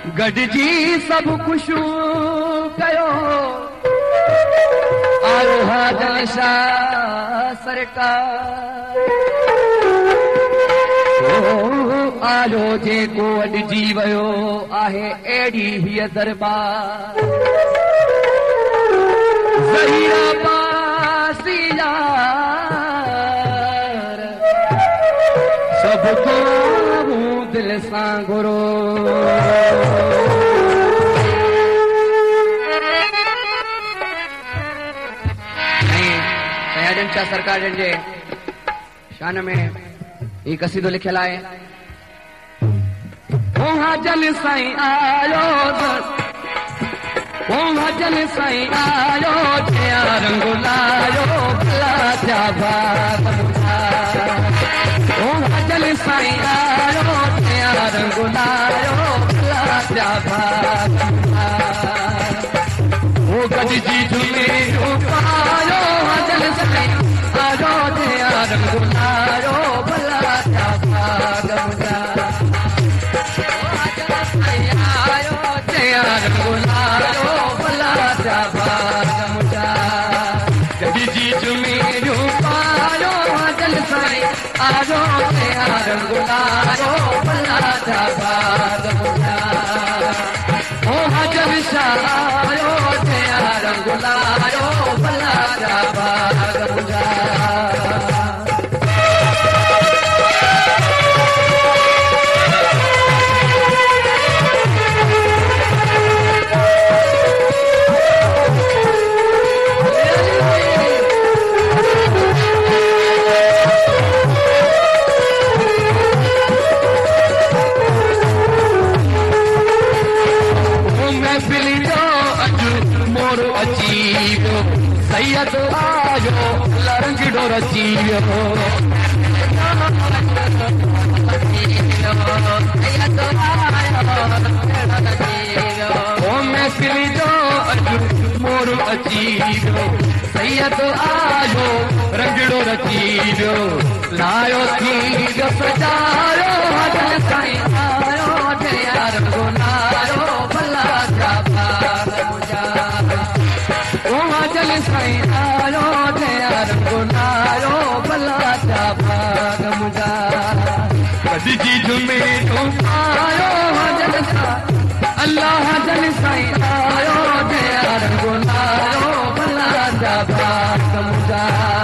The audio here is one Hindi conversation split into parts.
गॾिजी सभु ख़ुशियूं कयो आयो हाजन शाह सरकार आयो जेको अॾिजी वियो आहे अहिड़ी हीअ दरबार ज़हीरा पासी यार सभु को दिल सां घुरो शाह सरकार जे शान में ही कसीदो लिखियल आहे हाजन साईं आयो हाजन साईं आयो जया रंग लायो भला जा भाग हाजन साईं आयो जया रंग लायो भला जा भाग वो गॾिजी झूमे पायो हाजन साईं आयो जया रंग लायो भला जा भाग गॾिजी झूमे पायो हाजन साईं आयो जया रंग लायो भला जा भाग ओ हाजन शाह आयो जया रंग लायो भला जा भाग सैयद आयो लरंगड़ो रची वियो महफ़िल जो अॼु मोर अची वियो सैयद आयो रंगड़ो रची वियो लायो थी सजायो हाजन साईं आयो जया रंग लायो भला जा भाग हाजन साईं आयो जया रंग लायो भला जा भाग मुंहिंजा गॾिजी झूमे आयो हाजन साईं अल्लाह हाजन साईं आयो जया रंग लायो भला जा भाग मुंहिंजा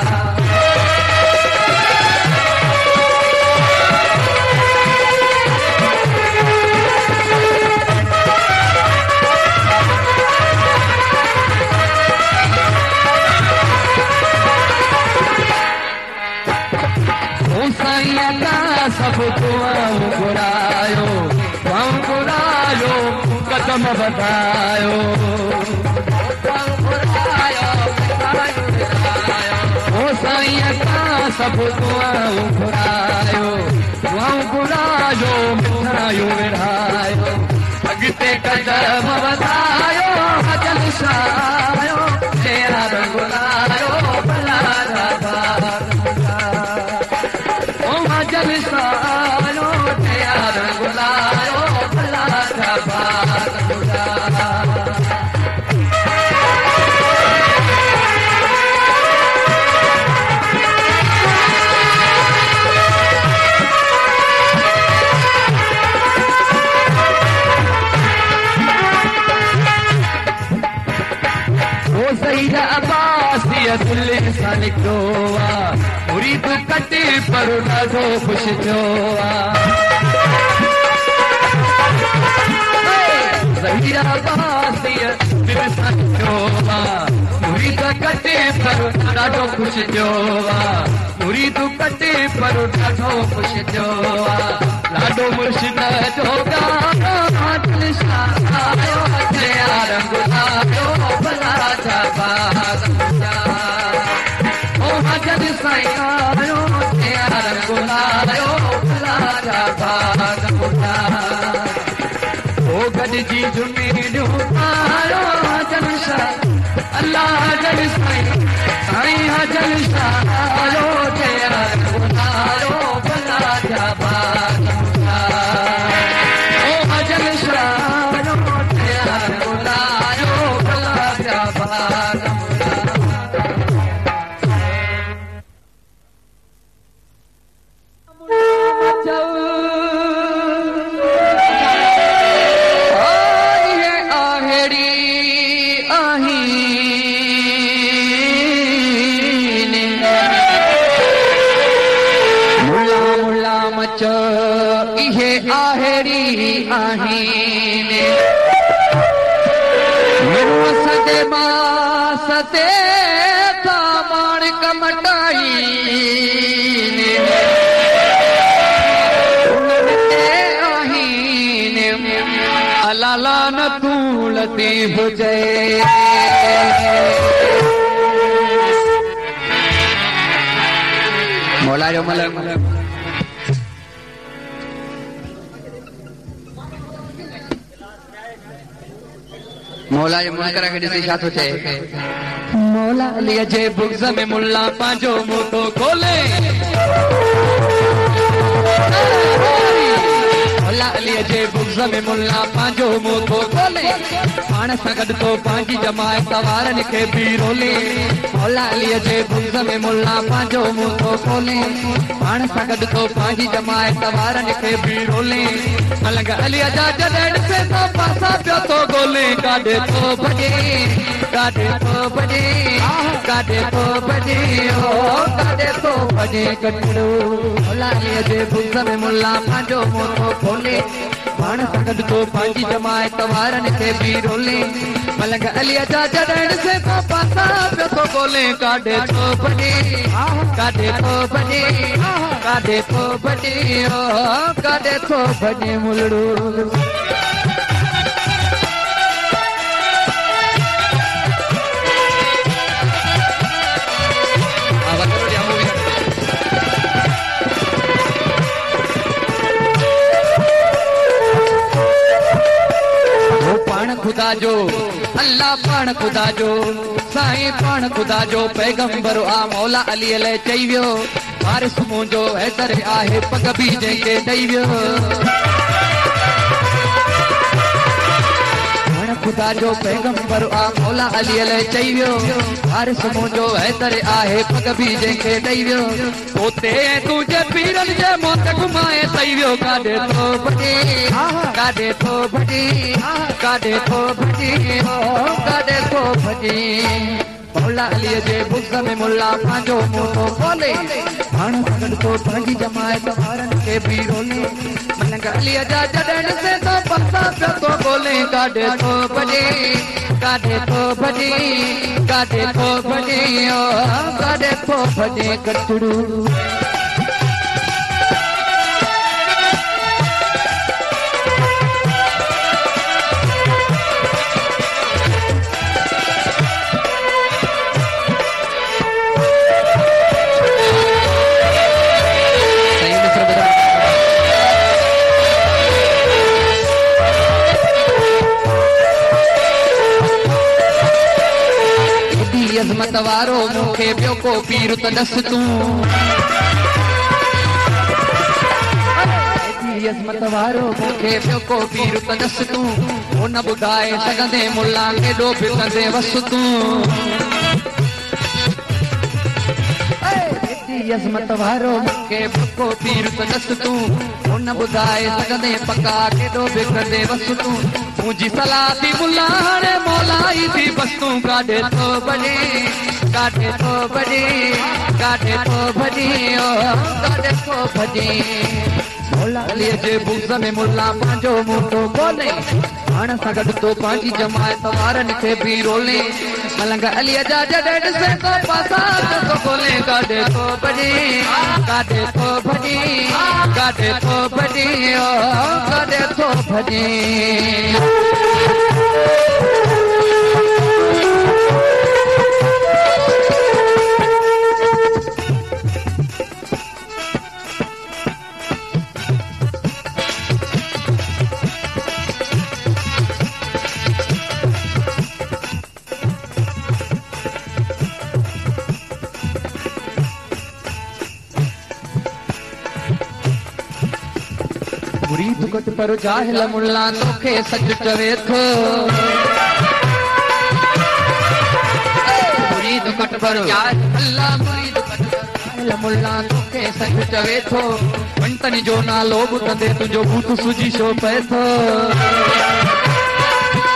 सब घुरायो कदम वधायो ओ साईं सब घुरायो मिठायूं विढ़ायो अॻिते कदम वधायो हाजन शाह आयो जया रंग लायो भला जा भाग हाजन शाह आयो जया रंग लायो भला जा भाग ज़हीरा अब्बासिया दिल सां निकितो मुरीद कटे पर ॾाढो ख़ुशि थियो ज़हीरा अब्बासिया दिल सां निकितो मुरीद कटे पर ॾाढो ख़ुशि थियो मुरीद कटे पर ॾाढो ख़ुशि थियो लाडो मुर्शिद जो गानो हाजन शाह आयो जया रंग लायो भला जा भाग ओ हाजन साईं आयो जया रंग लायो भला जा भाग ओ गॾिजी झूमे आयो हाजन शाह अल्लाह हाजन साईं हाजन शाह आयो जया रंग लायो भला जा भाग ओ हाजन शाह च इहे आहेरी आहिनि सॼे मास ते था माणिक मटाई आहिनि अलाला न तूं लतीफ़ चए मौला जो मलक मौला जे मुनकर खे ॾिसी छा थो चए मौला अलीअ जे बुग़्ज़ में मुल्ला पंहिंजो मुंहुं थो खोले मौला अलीअ जे बुग़्ज़ में मुल्ला पंहिंजो मुंहुं थो खोले पाण सां गॾु तो पंहिंजी जमायत वारनि खे बि रोले मौला अलीअ जे बुग़्ज़ में मुल्ला पंहिंजो मुंहुं थो खोले पाण सां गॾु तो पंहिंजी जमायत वारनि खे बि रोले मलंग अलीअ जा जॾहिं ॾिसे थो पासा पियो थो ॻोल्हे काॾे थो भॼे काॾे थो भॼे काॾे थो भॼे ओ काॾे थो भॼे कटड़ो मौला अलीअ जे बुग़्ज़ में मुल्ला पंहिंजो मुंहुं थो खोले पाण सां गॾु तो पंहिंजी जमायत वारनि खे बि रोले मलंग अलीअ जा जॾहिं ॾिसे थो पासा पियो थो ॻोल्हे काॾे थो भॼे काॾे थो भॼे काॾे थो भॼे ओ काॾे थो भॼे मुलड़ो खुदा जो अल्लाह पाण खुदा जो साईं पाण खुदा जो पैगंबर आ मौला अलीअ लाइ चई वियो वारिस मुंहिंजो हैदर आहे पग बि जंहिंखे ॾेई वियो खुदा जो पैगंबर आ मौला अलीअ लाइ चई वियो वारिस मुंहिंजो हैदर आहे पग बि जंहिंखे ॾेई वियो पोते तुंहिंजे पीरनि जे मौत घुमाए सही वियो काॾे थो भॼे काॾे थो भॼे काॾे थो भॼे ओ काॾे थो भॼे मौला अलीअ जे बुग़्ज़ में मुल्ला पंहिंजो मुंहुं थो खोले पाण सां गॾु तो पंहिंजी जमायत वारनि खे बि रोले मलंग अलीअ जा जॾहिं ॾिसे थो पासा पियो थो ॻोल्हे काॾे थो भॼे काॾे थो भॼे काॾे थो भॼे ओ काॾे थो भॼे कटड़ू अज़मत वारो मूंखे ॿियो को पीर त ॾस तूं अज़मत वारो मूंखे ॿियो को पीर त ॾस तूं हो न ॿुधाए सघंदे मुल्ला केॾो बि कंदे वस तूं अज़मत वारो मूंखे ॿियो को पीर त ॾस तूं हो न ॿुधाए सघंदे पका केॾो बि कंदे वस तूं मुंहिंजी सलाह थी मुल्ला हाणे मौला ई थी बस तूं काॾे थो भॼे काॾे थो भॼे काॾे थो भॼे ओ काॾे थो भॼे मौला अलीअ जे बुग़्ज़ में मुल्ला पंहिंजो मुंहुं थो खोले पाण सां गॾु तो पंहिंजी जमायत वारनि खे बि रोले मलंग अलीअ जा जॾहिं ॾिसे थो पासा थो खोले काॾे थो भॼे काॾे थो भॼे काॾे थो भॼे ओ काॾे थो भॼे मुरीद घट पर जाहिल मुल्ला तोखे सच चवे थो मुरीद घट पर अल्लाह मुरीद घट पर जाहिल मुल्ला तोखे सच चवे थो पंटनि जो नालो ॿुधंदे तुंहिंजो बूथ सुजी छो पए थो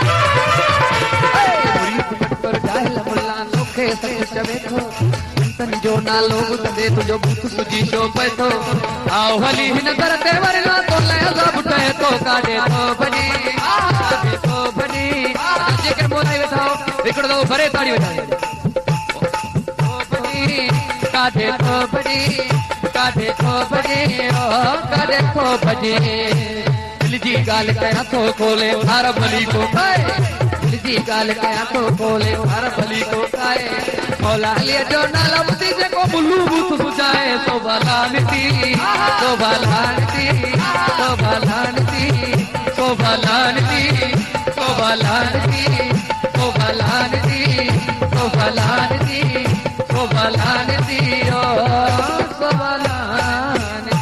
मुरीद घट पर जाहिल मुल्ला तोखे सच चवे थो पंटनि मुंहिंजो नालो ॿुधंदे तुंहिंजो बुत तुंहिंजी शो पए थो आओ हली हिन दर ते वरना तो लहज़ब ठहे थो काॾे थो भॼी जेके मोलाई वेठा हिकिड़ो दफ़ो भरे ताड़ी वेठा काॾे थो भॼी काॾे थो भॼी दिल जी ॻाल्हि कयां थो खोले हर भली को खाए दिल जी ॻाल्हि कयां थो खोले हर भली को खाए मौला अलीअ जो नालो ॿुधी जेको बुलू बूथ सुजाए शोभा लानती शोभा लानती शोभा लानती शोभा लानती शोभा लानती शोभा लानती शोभा लानती शोभा लानती ओ शोभा लानती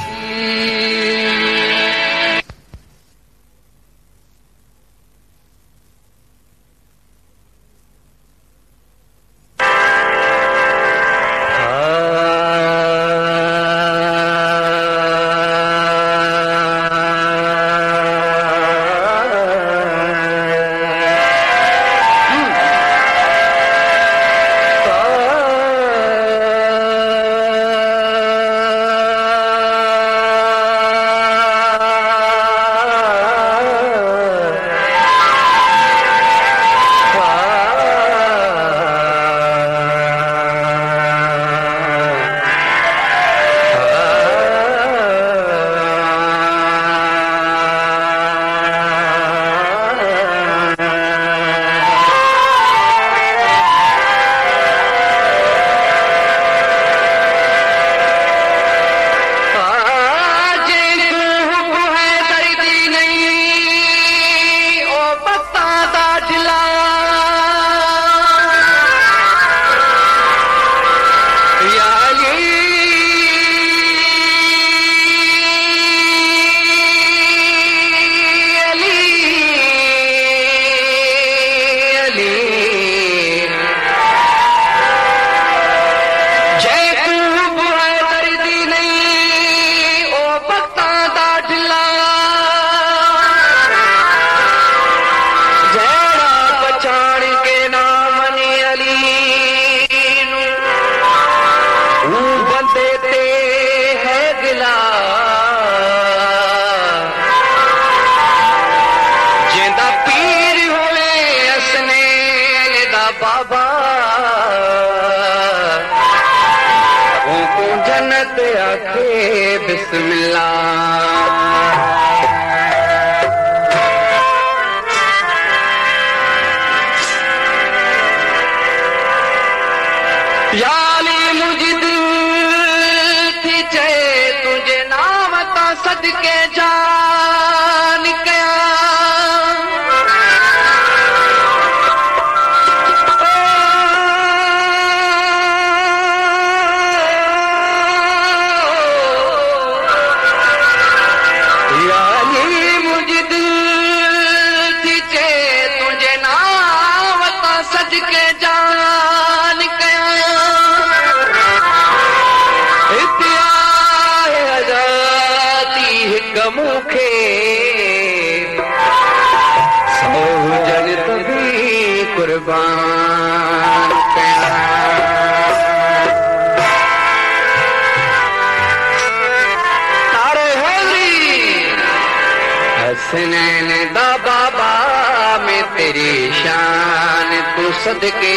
सदके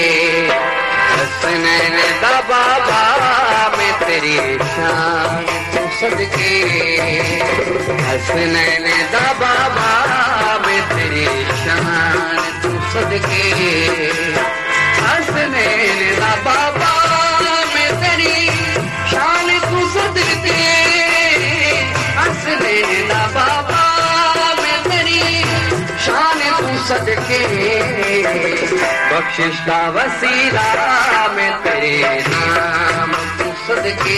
हसनैन दा बाबा मैं तेरी शान तू सदके हसनैन दा बाबा मैं तेरी शान तू सदके हसनैन दा बाबा मैं तेरी शान तू सदके हसनैन दा बाबा मैं तेरी शान तू सदके बख्शिश का वसीला मैं तेरे नाम तू सदके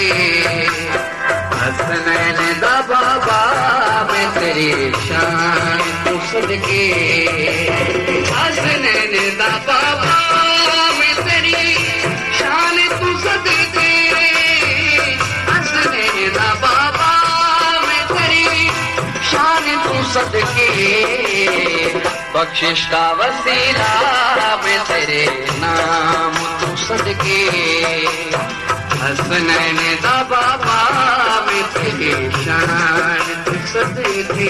हसनैन दा बाबा मैं तेरी शान तू सदके हसनैन दा बाबा मैं तेरी शान तू सदके हसनैन दा बाबा मैं तेरी शान तू सदके बख्शिश का वसीला मैं तेरे नाम तू सदके हसनैन दा बाबा में तेरी शान तू सदके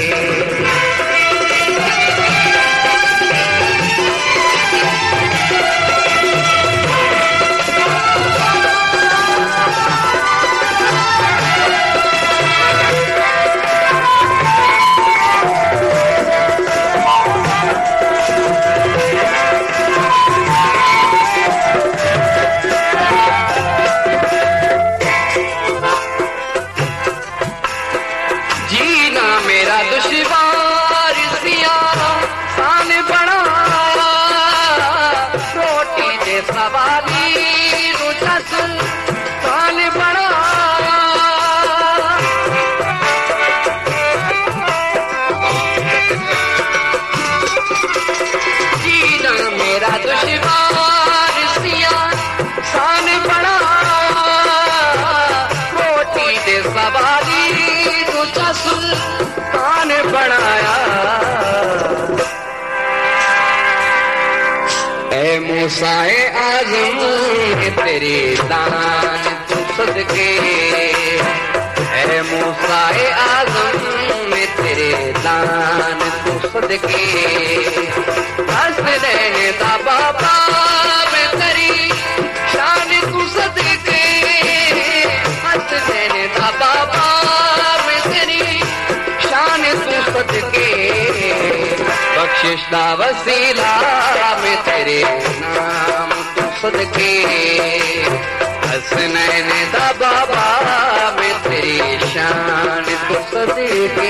मूसाए आज़म तेरे दान तू सदके है मूसाए आज़म तेरे दान तू सदके हसनैन दा बाबा मैं तेरी शान तू सदके हसनैन दा बाबा मैं तेरी शान तू सदके बख्शिश दा वसीला में तेरे नाम तू सदके हसनैन दा बाबा में तेरी शान तू सदके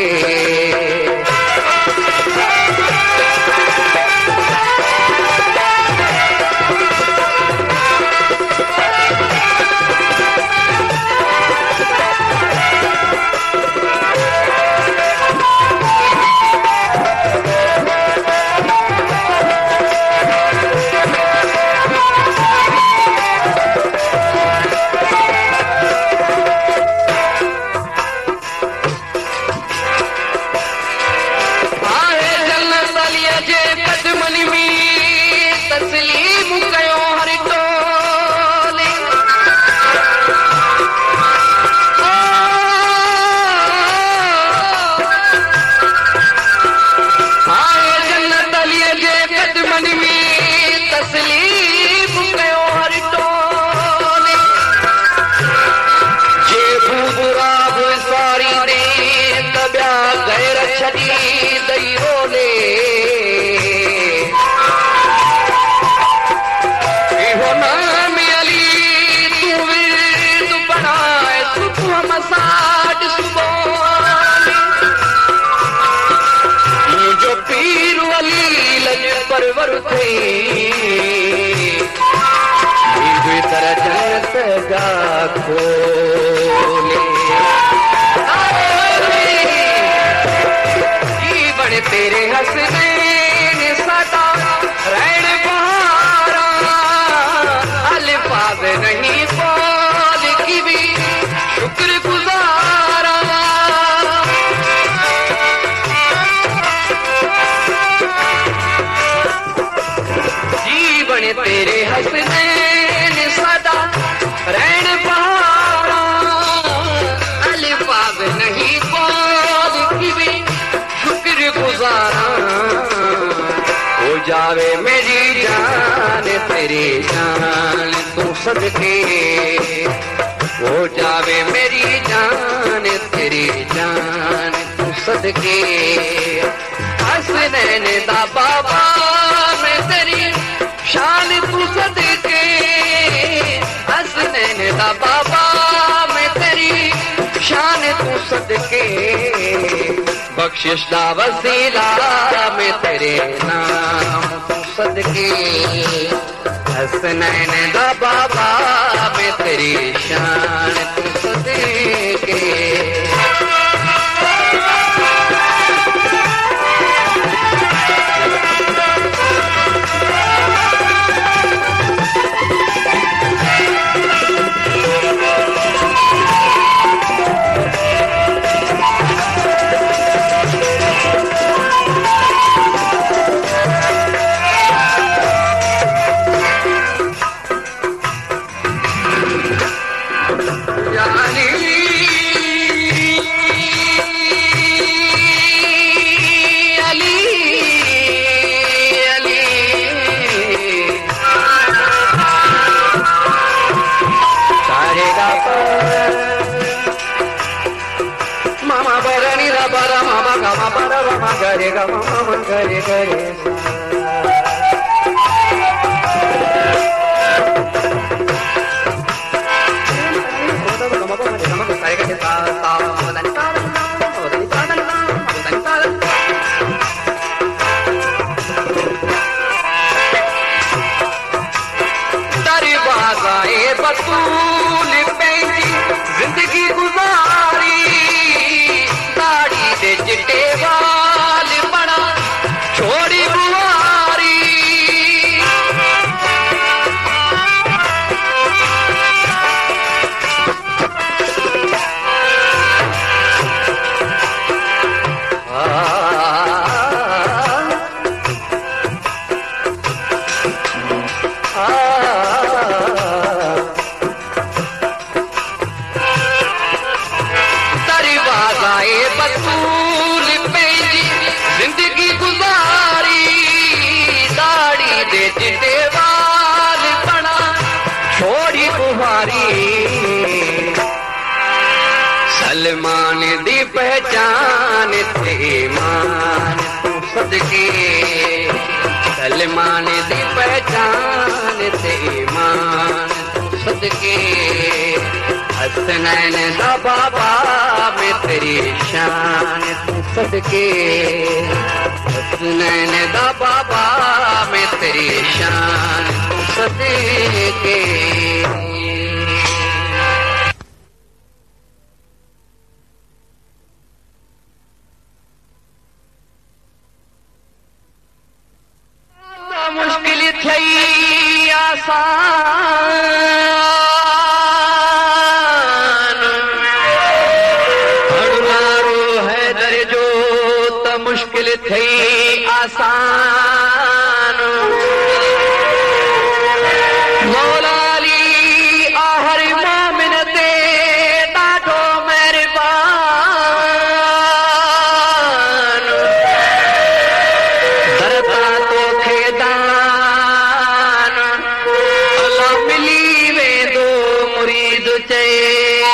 जीवन तेरे हसनैन सदा रैन बहारा अल्फाज नहीं बोल की भी शुक्र गुजारा जीवन तेरे हसनैन सदा रैन बहारा अल्फाज नहीं बोल की भी शुक्र गुजारा हो जावे मेरी जान तेरी जान तू सदके हो जावे मेरी जान तेरी जान तू सदके हसनैन दा बाबा मैं तेरी शान तू सदके हसनैन दा बाबा मैं तेरी शान तू सदके बख्शिश दा वसीला में तेरे नाम तू सदके हसनैन दा बाबा में तेरी शान तू सदके गरे ग मम गरे गरे बतूल पैंदी जिंदगी गुजारी दाढ़ी दे चिट्टे वाल बड़ा छोड़ी बुआरी जिंदगी गुजारी दाढ़ी दे चिट्टे वाल बड़ा छोड़ी बुहारी सलमान दी पहचान थे मान तू सदके सलमान दी पहचान थे मान तू सदके हसनैन दा बाबा में तेरी शान तू सदके हसनैन दा बाबा में तेरी शान तू सदके मुश्किल थई आसान मुश्किल थई आसान मौलाली आहर मोमिन ते ॾाढो महिरबान दरता तोखे दान अल्लाह मिली वेंदो मुरीद चए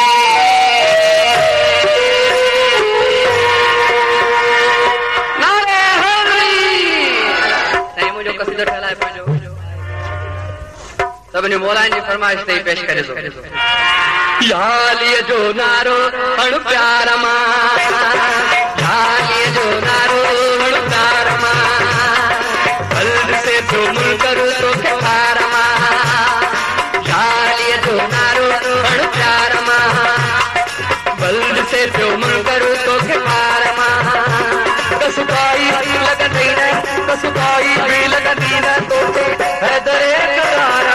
सभिनी मौलाना जी फरमाइश ते पेश करे तो यालीअ जो नारो हण प्यार मां यालीअ जो नारो हण प्यार मां बल्द से तुम करो तो प्यार मां यालीअ जो नारो हण प्यार मां बल्द से तुम करो तो प्यार मां कसुकाई लगदी न कसुकाई भी लगदी न तो हैदरे करार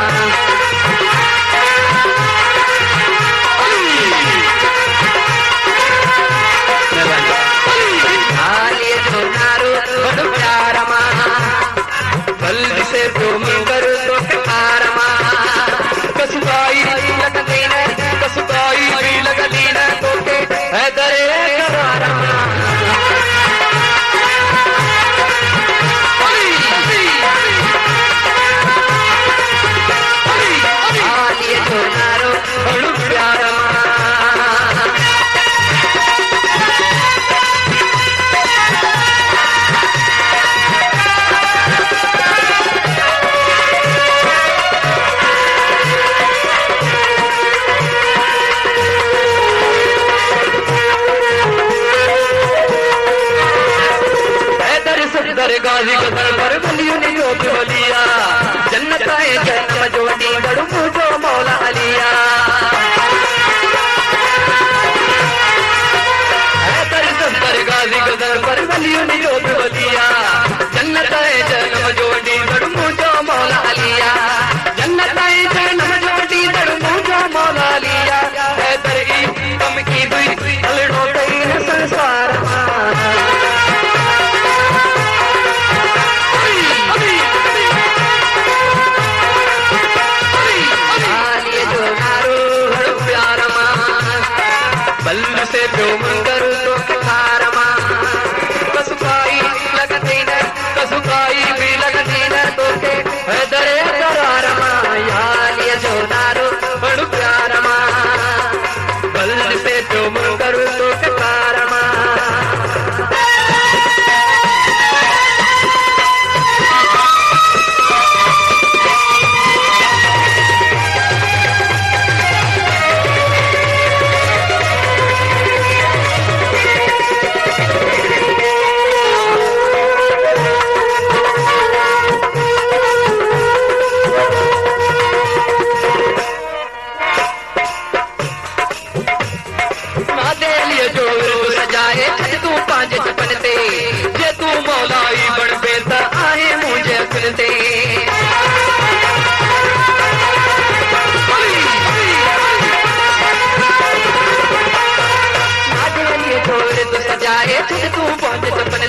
बल्द से तुम करो तो प्यार मां कसुकाई लगदी न कसुकाई भी लगदी न तो हैदरे करार गाजी गदर पर बलियो ने जो बोलिया जन्नत है जन्म जोड़ी बड़ू जो मौला अलिया है गाजी गदर पर बलियो ने जो बोलिया जन्नत है जन्म जोड़ी बड़ू जो मौला अलिया जन्नत है जन्म जोड़ी बड़ू जो मौला अलिया है दरई कम की दुई अलड़ो गई है संसार जो नारो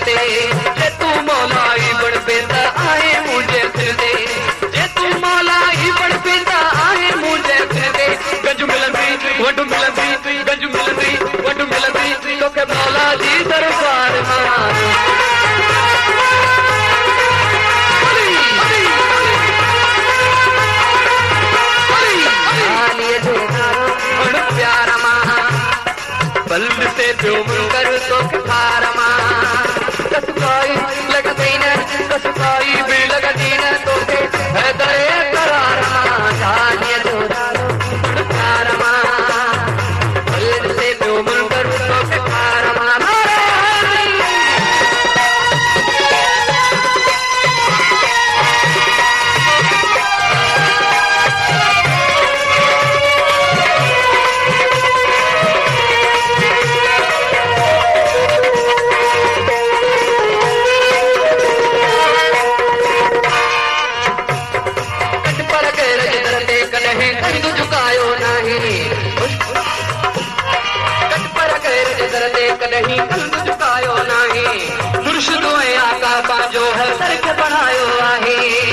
दे जे तू मौलाई बड़ बेता आए मुझे फिर दे जे तू मौलाई बड़ बेता आए मुझे फिर दे गंज मिलंदी वड मिलंदी गंज मिलंदी वड मिलंदी तो के मौला जी दरबार मां प्यार बल्द से कर तो खारमा कसुकाई लगती न कसुकाई भी लगती न तो है दरे करारमा जानिए जो खारमा बल्द से कर तो खारमा नहीं कल्ब झुकायो नहीं मुर्शिदो आका पांजो है सर के बढ़ायो आहे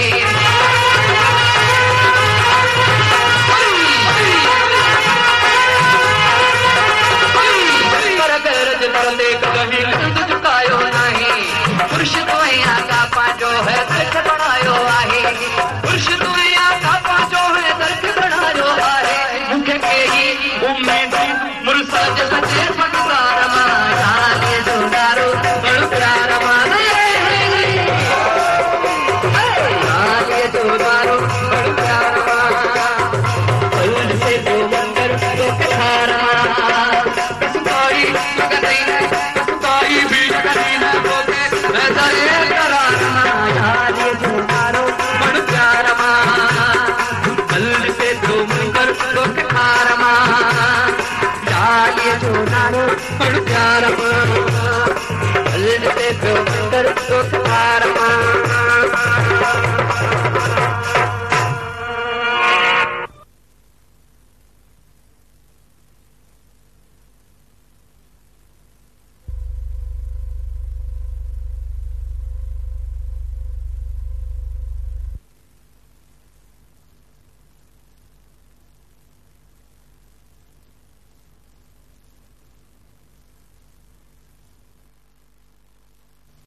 पर गरज दर्दे कहीं कल्ब झुकायो नहीं मुर्शिदो आका पांजो है सर के बढ़ायो आहे मुर्शिदो आका पांजो है सर के बढ़ायो आहे मुखे के ही उम्मीद मुर्सद सच्चे प्यार